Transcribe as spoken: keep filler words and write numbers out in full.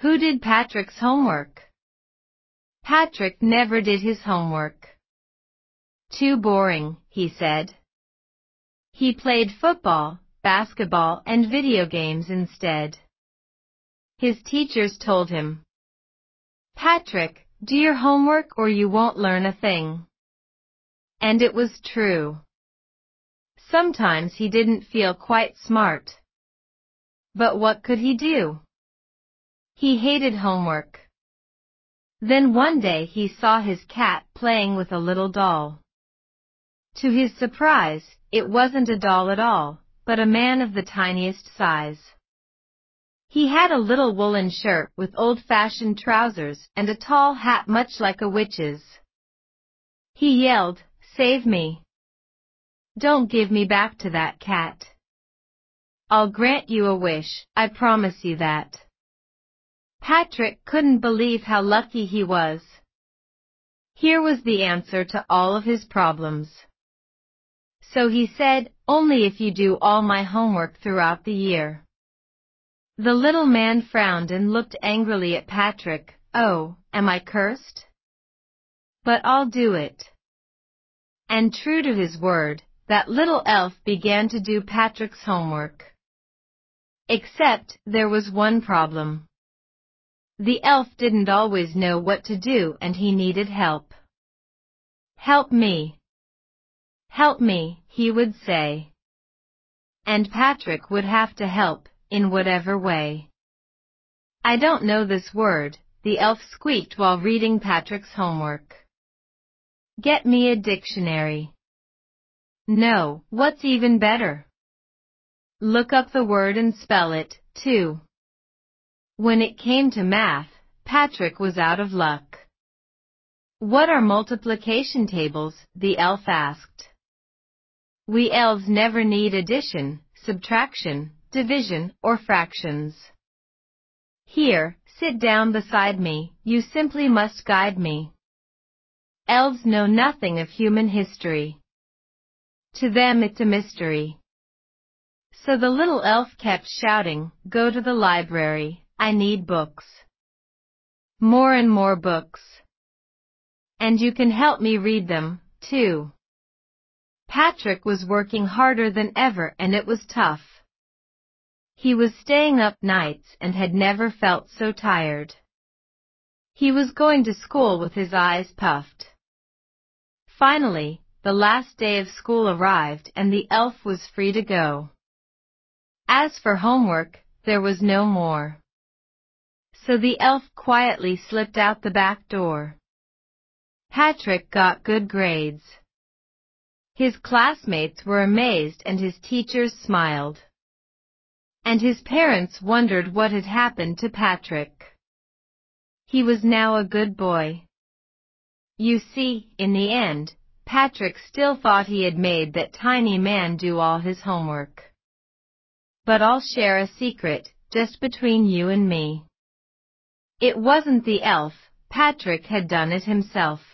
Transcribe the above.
Who did Patrick's homework? Patrick never did his homework. Too boring, he said. He played football, basketball, and video games instead. His teachers told him, "Patrick, do your homework or you won't learn a thing." And it was true. Sometimes he didn't feel quite smart. But what could he do? He hated homework. Then one day he saw his cat playing with a little doll. To his surprise, it wasn't a doll at all, but a man of the tiniest size. He had a little woolen shirt with old-fashioned trousers and a tall hat much like a witch's. He yelled, "Save me! Don't give me back to that cat. I'll grant you a wish, I promise you that." Patrick couldn't believe how lucky he was. Here was the answer to all of his problems. So he said, "Only if you do all my homework throughout the year." The little man frowned and looked angrily at Patrick. "Oh, am I cursed? But I'll do it." And true to his word, that little elf began to do Patrick's homework. Except, there was one problem. The elf didn't always know what to do and he needed help. "Help me. Help me," he would say. And Patrick would have to help, in whatever way. "I don't know this word," the elf squeaked while reading Patrick's homework. "Get me a dictionary." "No, what's even better? Look up the word and spell it, too." When it came to math, Patrick was out of luck. "What are multiplication tables?" the elf asked. "We elves never need addition, subtraction, division, or fractions. Here, sit down beside me, you simply must guide me." Elves know nothing of human history. To them it's a mystery. So the little elf kept shouting, "Go to the library, I need books. More and more books. And you can help me read them, too." Patrick was working harder than ever and it was tough. He was staying up nights and had never felt so tired. He was going to school with his eyes puffed. Finally, the last day of school arrived and the elf was free to go. As for homework, there was no more. So the elf quietly slipped out the back door. Patrick got good grades. His classmates were amazed and his teachers smiled. And his parents wondered what had happened to Patrick. He was now a good boy. You see, in the end, Patrick still thought he had made that tiny man do all his homework. But I'll share a secret, just between you and me. It wasn't the elf, Patrick had done it himself.